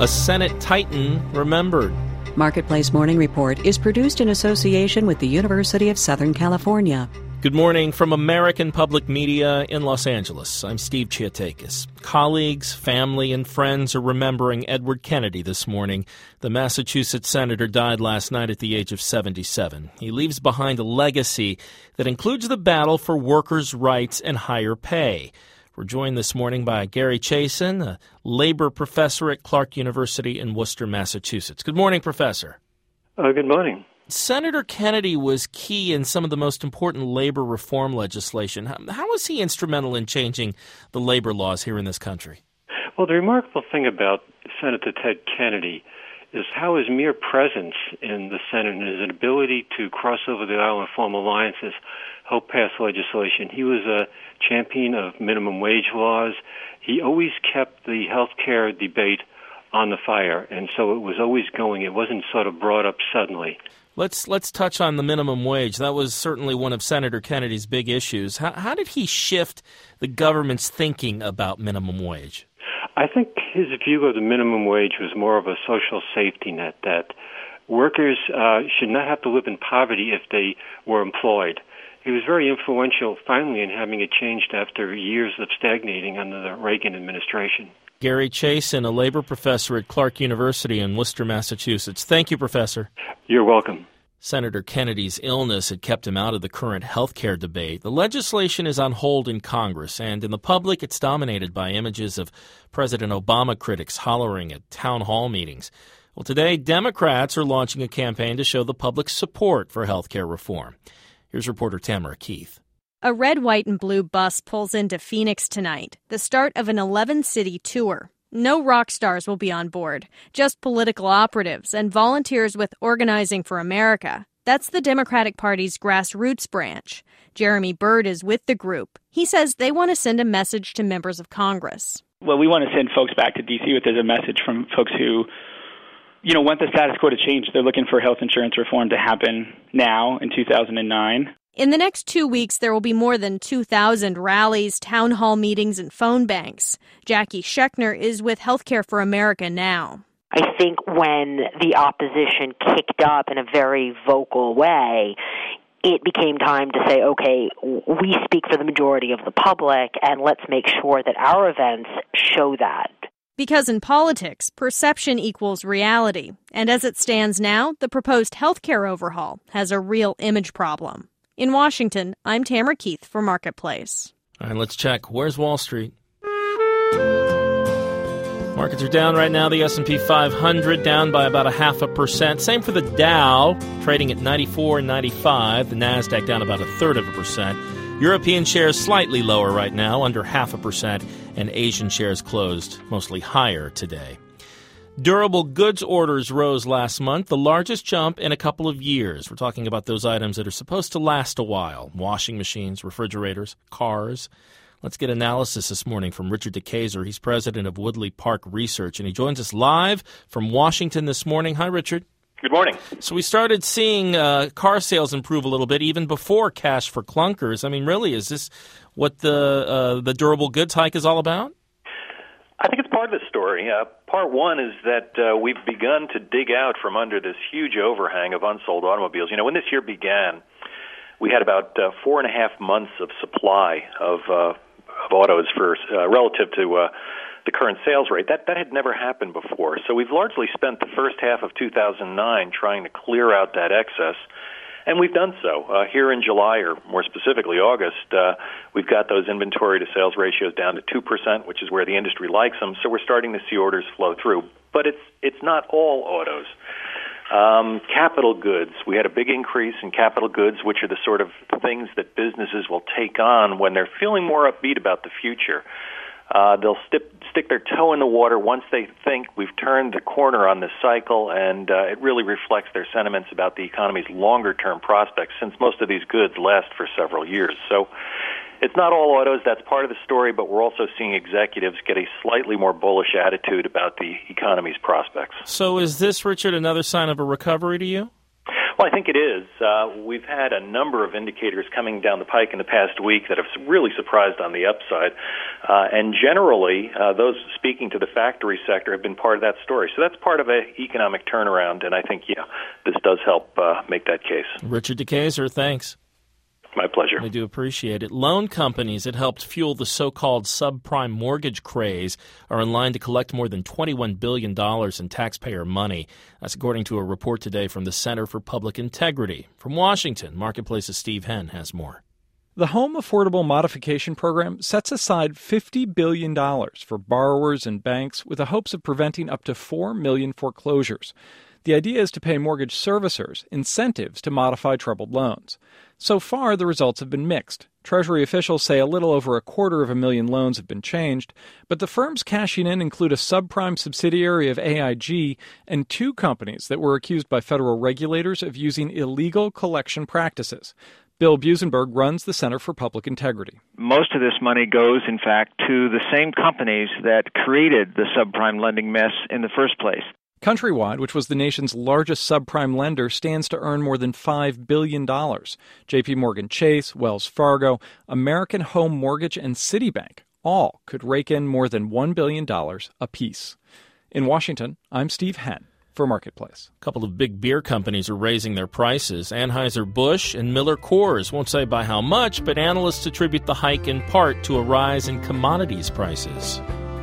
A Senate titan remembered. Marketplace Morning Report is produced in association with the University of Southern California. Good morning from American Public Media in Los Angeles. I'm Steve Chiatakis. Colleagues, family, and friends are remembering Edward Kennedy this morning. The Massachusetts senator died last night at the age of 77. He leaves behind a legacy that includes the battle for workers' rights and higher pay. We're joined this morning by Gary Chason, a labor professor at Clark University in Worcester, Massachusetts. Good morning, Professor. Good morning. Senator Kennedy was key in some of the most important labor reform legislation. How was he instrumental in changing the labor laws here in this country? Well, the remarkable thing about Senator Ted Kennedy is how his mere presence in the Senate and his ability to cross over the aisle and form alliances helped pass legislation. He was a champion of minimum wage laws. He always kept the health care debate on the fire, and so it was always going. It wasn't sort of brought up suddenly. Let's touch on the minimum wage. That was certainly one of Senator Kennedy's big issues. How did he shift the government's thinking about minimum wage? I think his view of the minimum wage was more of a social safety net, that workers should not have to live in poverty if they were employed. He was very influential, finally, in having it changed after years of stagnating under the Reagan administration. Gary Chason, a labor professor at Clark University in Worcester, Massachusetts. Thank you, Professor. You're welcome. Senator Kennedy's illness had kept him out of the current health care debate. The legislation is on hold in Congress, and in the public it's dominated by images of President Obama critics hollering at town hall meetings. Well, today, Democrats are launching a campaign to show the public's support for health care reform. Here's reporter Tamara Keith. A red, white, and blue bus pulls into Phoenix tonight, the start of an 11-city tour. No rock stars will be on board, just political operatives and volunteers with Organizing for America. That's the Democratic Party's grassroots branch. Jeremy Byrd is with the group. He says they want to send a message to members of Congress. Well, we want to send folks back to D.C. with a message from folks who, want the status quo to change. They're looking for health insurance reform to happen now in 2009. In the next 2 weeks, there will be more than 2,000 rallies, town hall meetings, and phone banks. Jackie Schechner is with Healthcare for America now. I think when the opposition kicked up in a very vocal way, it became time to say, okay, we speak for the majority of the public, and let's make sure that our events show that. Because in politics, perception equals reality. And as it stands now, the proposed healthcare overhaul has a real image problem. In Washington, I'm Tamara Keith for Marketplace. All right, let's check. Where's Wall Street? Markets are down right now. The S&P 500 down by about 0.5%. Same for the Dow, trading at 94.95. The Nasdaq down about 0.33%. European shares slightly lower right now, under 0.5%, and Asian shares closed mostly higher today. Durable goods orders rose last month, the largest jump in a couple of years. We're talking about those items that are supposed to last a while. Washing machines, refrigerators, cars. Let's get analysis this morning from Richard DeKayser. He's president of Woodley Park Research, and he joins us live from Washington this morning. Hi, Richard. Good morning. So we started seeing car sales improve a little bit even before cash for clunkers. I mean, really, is this what the durable goods hike is all about? I think it's part of the story. Part one is that we've begun to dig out from under this huge overhang of unsold automobiles. When this year began, we had about 4.5 months of supply of autos for relative to the current sales rate. That had never happened before. So we've largely spent the first half of 2009 trying to clear out that excess. And we've done so. Here in July, or more specifically August, we've got those inventory to sales ratios down to 2%, which is where the industry likes them. So we're starting to see orders flow through. But it's not all autos. Capital goods. We had a big increase in capital goods, which are the sort of things that businesses will take on when they're feeling more upbeat about the future. They'll stick their toe in the water once they think we've turned the corner on this cycle, and it really reflects their sentiments about the economy's longer-term prospects, since most of these goods last for several years. So it's not all autos. That's part of the story, but we're also seeing executives get a slightly more bullish attitude about the economy's prospects. So is this, Richard, another sign of a recovery to you? Well, I think it is. We've had a number of indicators coming down the pike in the past week that have really surprised on the upside. And generally, those speaking to the factory sector have been part of that story. So that's part of an economic turnaround, and I think, this does help make that case. Richard DeKayser, thanks. My pleasure. I do appreciate it. Loan companies that helped fuel the so-called subprime mortgage craze are in line to collect more than $21 billion in taxpayer money. That's according to a report today from the Center for Public Integrity. From Washington, Marketplace's Steve Henn has more. The Home Affordable Modification Program sets aside $50 billion for borrowers and banks with the hopes of preventing up to 4 million foreclosures. The idea is to pay mortgage servicers incentives to modify troubled loans. So far, the results have been mixed. Treasury officials say a little over 250,000 loans have been changed, but the firms cashing in include a subprime subsidiary of AIG and 2 companies that were accused by federal regulators of using illegal collection practices. Bill Busenberg runs the Center for Public Integrity. Most of this money goes, in fact, to the same companies that created the subprime lending mess in the first place. Countrywide, which was the nation's largest subprime lender, stands to earn more than $5 billion. J.P. Morgan Chase, Wells Fargo, American Home Mortgage, and Citibank all could rake in more than $1 billion apiece. In Washington, I'm Steve Henn for Marketplace. A couple of big beer companies are raising their prices. Anheuser-Busch and Miller Coors won't say by how much, but analysts attribute the hike in part to a rise in commodities prices.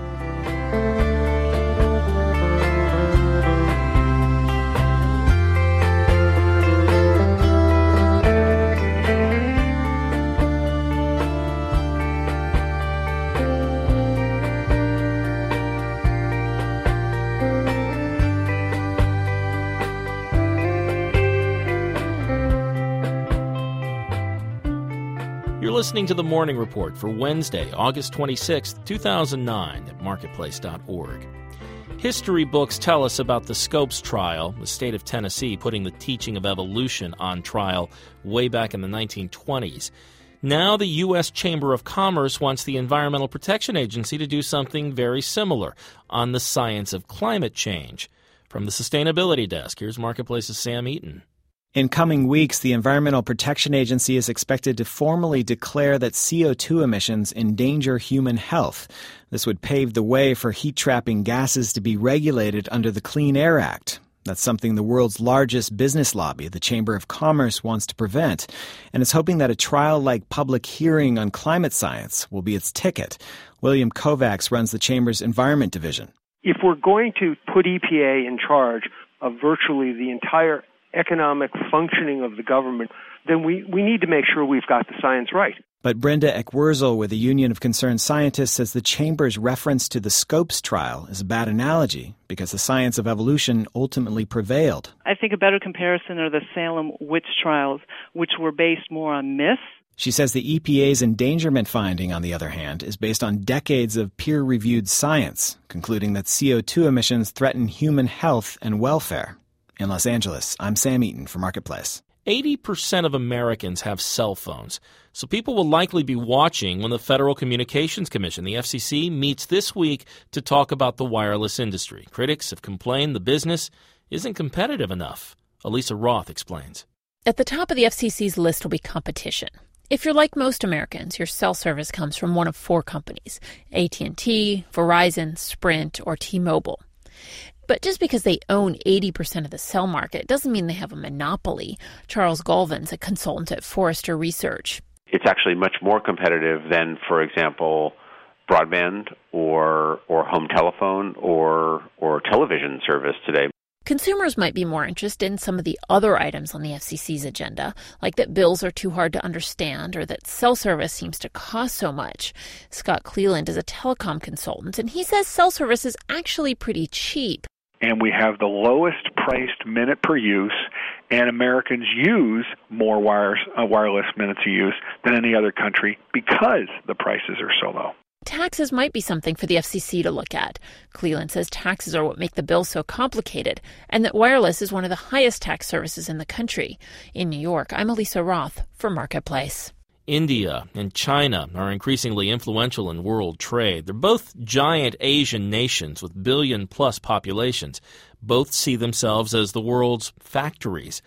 You're listening to The Morning Report for Wednesday, August 26, 2009 at marketplace.org. History books tell us about the Scopes trial, the state of Tennessee putting the teaching of evolution on trial way back in the 1920s. Now the U.S. Chamber of Commerce wants the Environmental Protection Agency to do something very similar on the science of climate change. From the Sustainability Desk, here's Marketplace's Sam Eaton. In coming weeks, the Environmental Protection Agency is expected to formally declare that CO2 emissions endanger human health. This would pave the way for heat-trapping gases to be regulated under the Clean Air Act. That's something the world's largest business lobby, the Chamber of Commerce, wants to prevent, and is hoping that a trial-like public hearing on climate science will be its ticket. William Kovacs runs the Chamber's Environment Division. If we're going to put EPA in charge of virtually the entire economic functioning of the government, then we need to make sure we've got the science right. But Brenda Eckwurzel with the Union of Concerned Scientists says the Chamber's reference to the Scopes trial is a bad analogy because the science of evolution ultimately prevailed. I think a better comparison are the Salem witch trials, which were based more on myths. She says the EPA's endangerment finding, on the other hand, is based on decades of peer-reviewed science, concluding that CO2 emissions threaten human health and welfare. In Los Angeles, I'm Sam Eaton for Marketplace. 80% of Americans have cell phones, so people will likely be watching when the Federal Communications Commission, the FCC, meets this week to talk about the wireless industry. Critics have complained the business isn't competitive enough. Elisa Roth explains. At the top of the FCC's list will be competition. If you're like most Americans, your cell service comes from one of 4 companies, AT&T, Verizon, Sprint, or T-Mobile. But just because they own 80% of the cell market doesn't mean they have a monopoly. Charles Galvin's a consultant at Forrester Research. It's actually much more competitive than, for example, broadband or home telephone or television service today. Consumers might be more interested in some of the other items on the FCC's agenda, like that bills are too hard to understand or that cell service seems to cost so much. Scott Cleland is a telecom consultant, and he says cell service is actually pretty cheap. And we have the lowest priced minute per use, and Americans use more wireless minutes of use than any other country because the prices are so low. Taxes might be something for the FCC to look at. Cleland says taxes are what make the bill so complicated, and that wireless is one of the highest tax services in the country. In New York, I'm Elisa Roth for Marketplace. India and China are increasingly influential in world trade. They're both giant Asian nations with billion-plus populations. Both see themselves as the world's factories.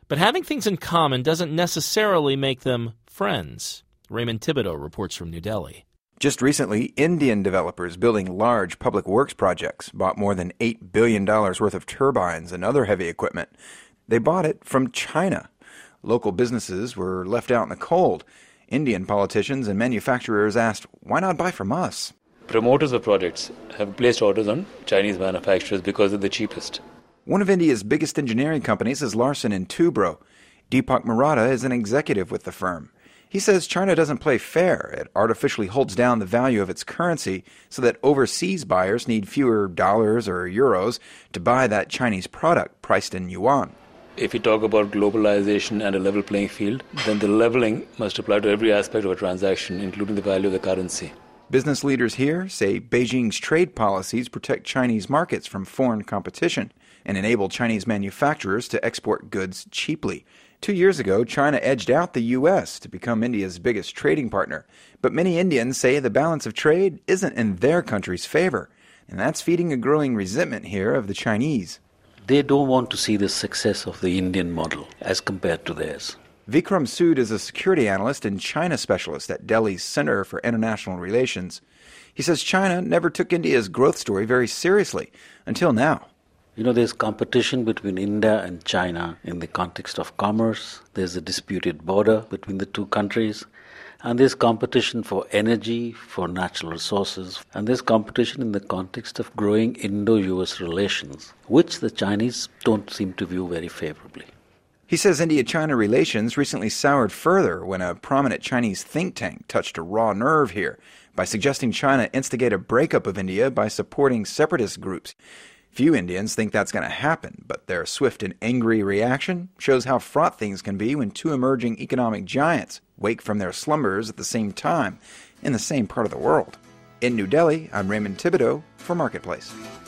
But having things in common doesn't necessarily make them friends. Raymond Thibodeau reports from New Delhi. Just recently, Indian developers building large public works projects bought more than $8 billion worth of turbines and other heavy equipment. They bought it from China. Local businesses were left out in the cold. Indian politicians and manufacturers asked, why not buy from us? Promoters of projects have placed orders on Chinese manufacturers because they're the cheapest. One of India's biggest engineering companies is Larsen & Toubro. Deepak Maratha is an executive with the firm. He says China doesn't play fair. It artificially holds down the value of its currency so that overseas buyers need fewer dollars or euros to buy that Chinese product priced in yuan. If you talk about globalization and a level playing field, then the leveling must apply to every aspect of a transaction, including the value of the currency. Business leaders here say Beijing's trade policies protect Chinese markets from foreign competition and enable Chinese manufacturers to export goods cheaply. 2 years ago, China edged out the U.S. to become India's biggest trading partner. But many Indians say the balance of trade isn't in their country's favor, and that's feeding a growing resentment here of the Chinese. They don't want to see the success of the Indian model as compared to theirs. Vikram Sood is a security analyst and China specialist at Delhi's Center for International Relations. He says China never took India's growth story very seriously until now. You know, there's competition between India and China in the context of commerce. There's a disputed border between the two countries. And there's competition for energy, for natural resources. And there's competition in the context of growing Indo-US relations, which the Chinese don't seem to view very favorably. He says India-China relations recently soured further when a prominent Chinese think tank touched a raw nerve here by suggesting China instigate a breakup of India by supporting separatist groups. Few Indians think that's going to happen, but their swift and angry reaction shows how fraught things can be when two emerging economic giants wake from their slumbers at the same time in the same part of the world. In New Delhi, I'm Raymond Thibodeau for Marketplace.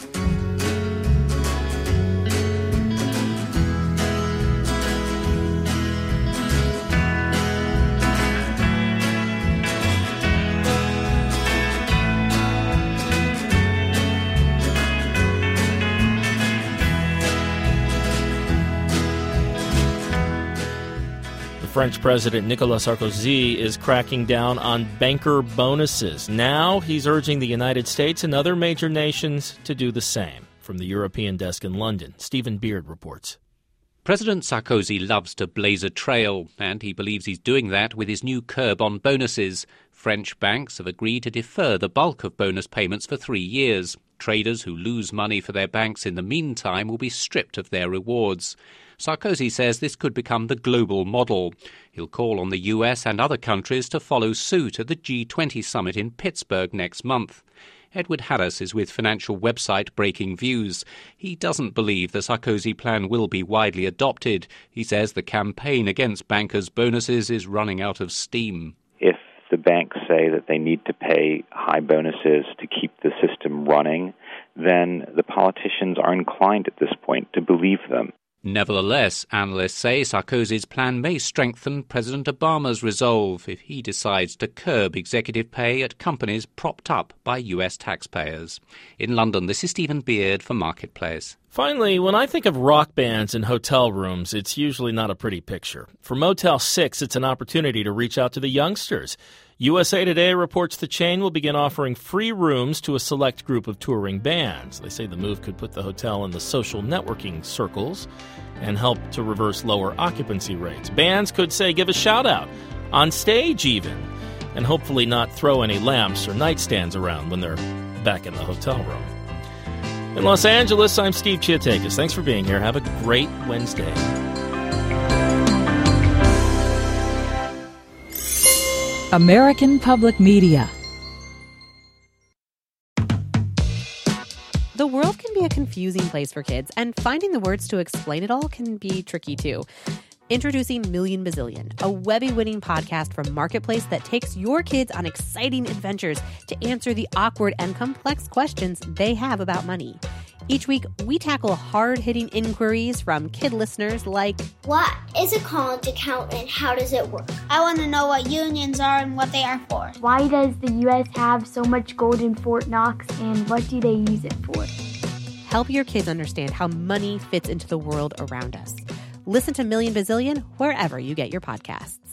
French President Nicolas Sarkozy is cracking down on banker bonuses. Now he's urging the United States and other major nations to do the same. From the European desk in London, Stephen Beard reports. President Sarkozy loves to blaze a trail, and he believes he's doing that with his new curb on bonuses. French banks have agreed to defer the bulk of bonus payments for 3 years. Traders who lose money for their banks in the meantime will be stripped of their rewards. Sarkozy says this could become the global model. He'll call on the US and other countries to follow suit at the G20 summit in Pittsburgh next month. Edward Harris is with financial website Breaking Views. He doesn't believe the Sarkozy plan will be widely adopted. He says the campaign against bankers' bonuses is running out of steam. If the banks say that they need to pay high bonuses to keep the system running, then the politicians are inclined at this point to believe them. Nevertheless, analysts say Sarkozy's plan may strengthen President Obama's resolve if he decides to curb executive pay at companies propped up by US taxpayers. In London, this is Stephen Beard for Marketplace. Finally, when I think of rock bands in hotel rooms, it's usually not a pretty picture. For Motel 6, it's an opportunity to reach out to the youngsters. USA Today reports the chain will begin offering free rooms to a select group of touring bands. They say the move could put the hotel in the social networking circles and help to reverse lower occupancy rates. Bands could, say, give a shout-out, on stage even, and hopefully not throw any lamps or nightstands around when they're back in the hotel room. In Los Angeles, I'm Steve Chiatakis. Thanks for being here. Have a great Wednesday. American Public Media. The world can be a confusing place for kids, and finding the words to explain it all can be tricky too. Introducing Million Bazillion, a Webby-winning podcast from Marketplace that takes your kids on exciting adventures to answer the awkward and complex questions they have about money. Each week, we tackle hard-hitting inquiries from kid listeners like, what is a college account and how does it work? I want to know what unions are and what they are for. Why does the U.S. have so much gold in Fort Knox and what do they use it for? Help your kids understand how money fits into the world around us. Listen to Million Bazillion wherever you get your podcasts.